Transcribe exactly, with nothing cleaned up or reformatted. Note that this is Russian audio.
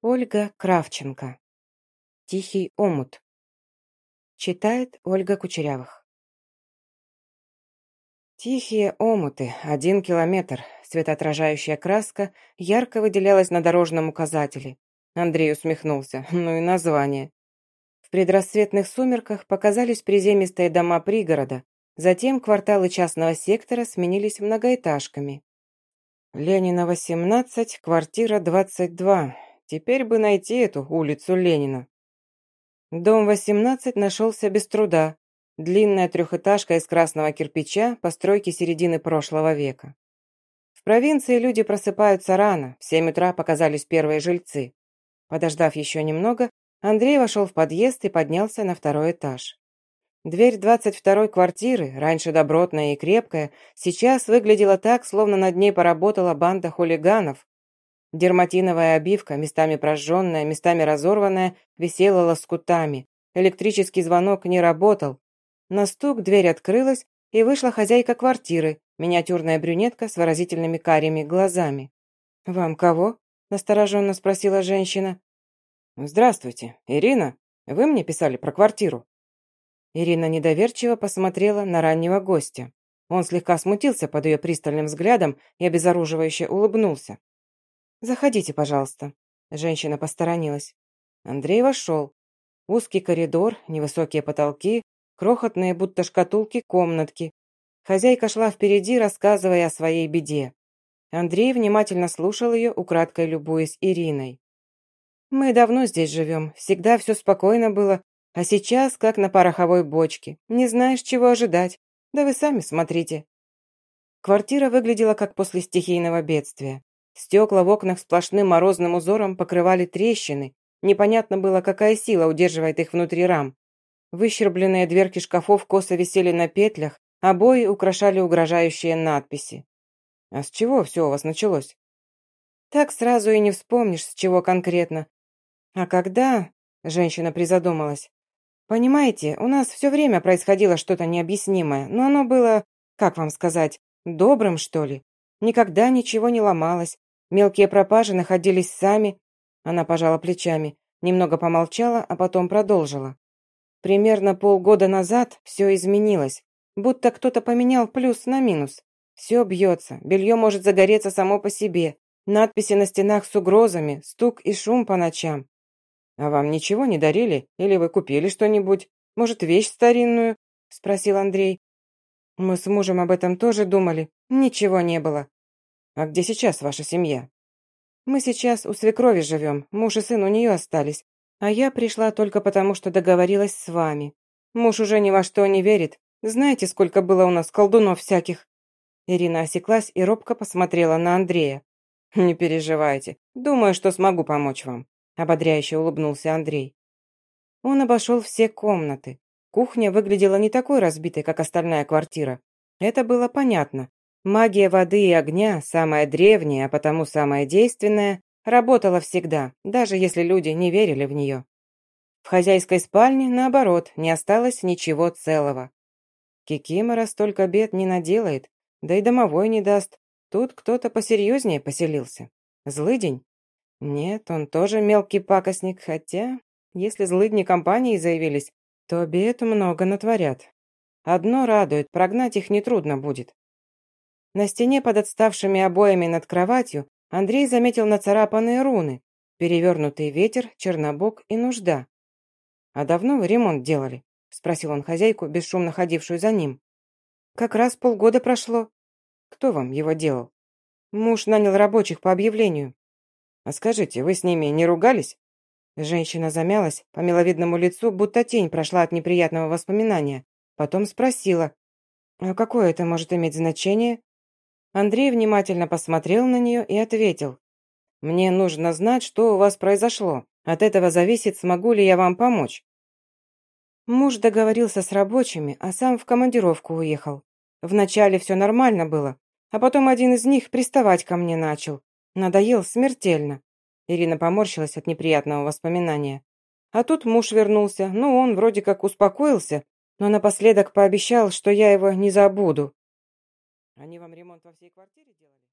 Ольга Кравченко. Тихий омут. Читает Ольга Кучерявых. Тихие омуты, один километр. Светоотражающая краска ярко выделялась на дорожном указателе. Андрей усмехнулся. Ну и название. В предрассветных сумерках показались приземистые дома пригорода. Затем кварталы частного сектора сменились многоэтажками. Ленина, восемнадцать, квартира двадцать два. Теперь бы найти эту улицу Ленина. Дом восемнадцать нашелся без труда. Длинная трехэтажка из красного кирпича постройки середины прошлого века. В провинции люди просыпаются рано, в семь утра показались первые жильцы. Подождав еще немного, Андрей вошел в подъезд и поднялся на второй этаж. Дверь двадцать второй квартиры, раньше добротная и крепкая, сейчас выглядела так, словно над ней поработала банда хулиганов. Дерматиновая обивка, местами прожженная, местами разорванная, висела лоскутами. Электрический звонок не работал. На стук дверь открылась, и вышла хозяйка квартиры, миниатюрная брюнетка с выразительными карими глазами. «Вам кого?» – настороженно спросила женщина. «Здравствуйте, Ирина. Вы мне писали про квартиру?» Ирина недоверчиво посмотрела на раннего гостя. Он слегка смутился под ее пристальным взглядом и обезоруживающе улыбнулся. «Заходите, пожалуйста». Женщина посторонилась. Андрей вошел. Узкий коридор, невысокие потолки, крохотные, будто шкатулки, комнатки. Хозяйка шла впереди, рассказывая о своей беде. Андрей внимательно слушал ее, украдкой любуясь Ириной. «Мы давно здесь живем, всегда все спокойно было, а сейчас как на пороховой бочке. Не знаешь, чего ожидать. Да вы сами смотрите». Квартира выглядела как после стихийного бедствия. Стекла в окнах сплошным морозным узором покрывали трещины. Непонятно было, какая сила удерживает их внутри рам. Выщербленные дверки шкафов косо висели на петлях, обои украшали угрожающие надписи. «А с чего все у вас началось?» «Так сразу и не вспомнишь, с чего конкретно. А когда...» – женщина призадумалась. «Понимаете, у нас все время происходило что-то необъяснимое, но оно было, как вам сказать, добрым, что ли. Никогда ничего не ломалось. Мелкие пропажи находились сами». Она пожала плечами, немного помолчала, а потом продолжила. «Примерно полгода назад все изменилось, будто кто-то поменял плюс на минус. Все бьется, белье может загореться само по себе, надписи на стенах с угрозами, стук и шум по ночам». «А вам ничего не дарили? Или вы купили что-нибудь? Может, вещь старинную?» – спросил Андрей. «Мы с мужем об этом тоже думали. Ничего не было». «А где сейчас ваша семья?» «Мы сейчас у свекрови живем, муж и сын у нее остались, а я пришла только потому, что договорилась с вами. Муж уже ни во что не верит. Знаете, сколько было у нас колдунов всяких?» Ирина осеклась и робко посмотрела на Андрея. «Не переживайте. Думаю, что смогу помочь вам», – ободряюще улыбнулся Андрей. Он обошел все комнаты. Кухня выглядела не такой разбитой, как остальная квартира. Это было понятно. Магия воды и огня, самая древняя, а потому самая действенная, работала всегда, даже если люди не верили в нее. В хозяйской спальне, наоборот, не осталось ничего целого. Кикимора столько бед не наделает, да и домовой не даст. Тут кто-то посерьезнее поселился. Злыдень? Нет, он тоже мелкий пакостник, хотя, если злыдни компании заявились, то бед много натворят. Одно радует, прогнать их нетрудно будет. На стене под отставшими обоями над кроватью Андрей заметил нацарапанные руны, перевернутый ветер, чернобог и нужда. «А давно вы ремонт делали?» – спросил он хозяйку, бесшумно ходившую за ним. «Как раз полгода прошло». «Кто вам его делал?» «Муж нанял рабочих по объявлению». «А скажите, вы с ними не ругались?» Женщина замялась, по миловидному лицу будто тень прошла от неприятного воспоминания. Потом спросила: «А какое это может иметь значение?» Андрей внимательно посмотрел на нее и ответил: «Мне нужно знать, что у вас произошло. От этого зависит, смогу ли я вам помочь». Муж договорился с рабочими, а сам в командировку уехал. Вначале все нормально было, а потом один из них приставать ко мне начал. Надоел смертельно. Ирина поморщилась от неприятного воспоминания. А тут муж вернулся, ну он вроде как успокоился, но напоследок пообещал, что я его не забуду. «Они вам ремонт во всей квартире делали?»